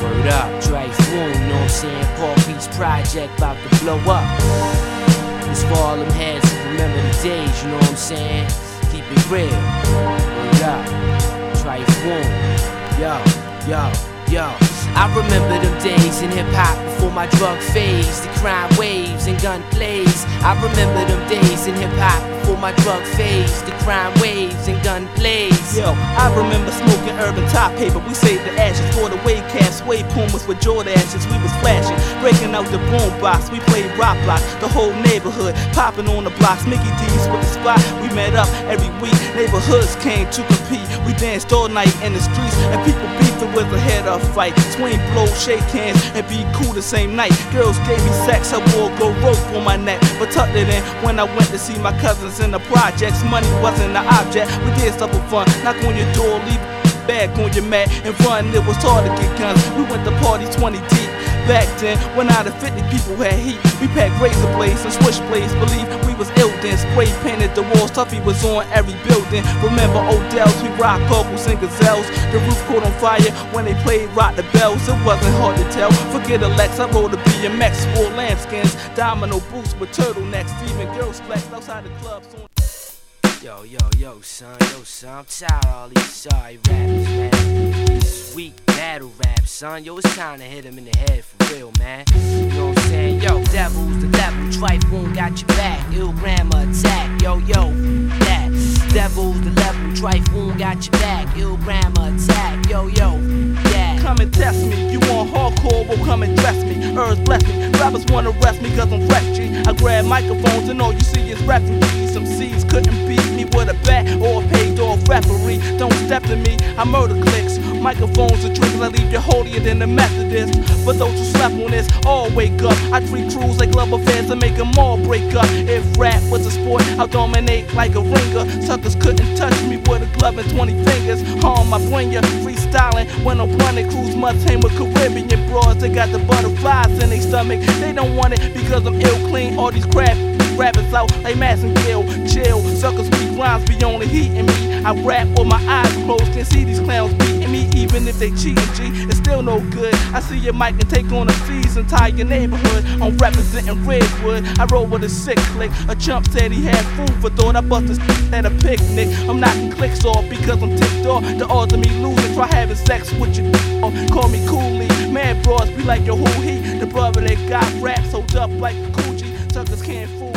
Word up, Triphone, you know what I'm saying? Paul Beach Project about to blow up. It's for all them heads who remember the days, you know what I'm saying? Keep it real. Word up, Triphone. Yo. I remember them days in hip-hop before my drug phase, the crime waves and gun plays. I remember them days in hip-hop before my drug phase, the crime waves and gun plays. Yo, I remember smoking urban top paper. We saved the ashes for the wave cast, wave pumas with Jordan ashes. We was flashing, breaking out the boom box. We played rock block, the whole neighborhood popping on the blocks. Mickey D's with the spot. We met up every week. Neighborhoods came to compete. We danced all night in the streets, and people beefing with a head-up fight. Swing blow, shake hands, and be cool the same night. Girls gave me sex, I wore gold rope on my neck, but tucked it in when I went to see my cousins in the projects. Money wasn't the object. We did stuff for fun. Knock on your door, leave bag on your mat, and run. It was hard to get guns. We went to parties 20 deep. Back then, when out of 50 people had heat, we packed razor blades and switchblades. Believe we was ill then. Spray painted the walls. Tuffy was on every building. Remember Odell's? We rock Goggles and Gazelles. The roof caught on fire when they played Rock the Bells. It wasn't hard to tell. Forget Alex, I rode a BMX, wore lambskins, domino boots with turtlenecks. Even girls flexed outside the clubs. Yo, son, I'm tired of all these sorry rappers, man. These weak battle raps, son. Yo, it's time to hit him in the head for real, man. You know what I'm saying? Yo, devil's the level, Triphone got your back. Ill grammar attack, yo, that. Devil's the level, Triphone got your back. Ill grammar attack, yo, that. Come and test me, you want hardcore, well come and dress me. Earth bless me, rappers wanna arrest me cause I'm fresh G. I grab microphones and all you see is refugees. Some C's couldn't beat me with a bat or a paid off referee. Don't step to me, I murder clicks. Microphones are triggers, I leave you holier than the Methodist. For those who slept on this, all wake up. I treat crews like love affairs and make them all break up. If rap was a sport, I'll dominate like a ringer. Suckers couldn't touch me with a glove and 20 fingers. Harm, I bring ya, freestyling when I'm running. Crews must hang with Caribbean broads. They got the butterflies in their stomach. They don't want it because I'm ill clean. All these crap rappers out like Mass and Gill. Chill, suckers speak rhymes be only heating me. I rap with my eyes closed, can't see these clowns beating me. Even if they cheating, G, it's still no good. I see your mic and take on a fees entire neighborhood. I'm representing Redwood. I roll with a sick click. A chump said he had food for thought. I bust this at a picnic. I'm knocking clicks off because I'm ticked off. The odds of me losing, try having sex with you. Call me Cooley. Man, bros be like, yo, who he? The brother that got rap sold up like a Coochie. Suckers can't fool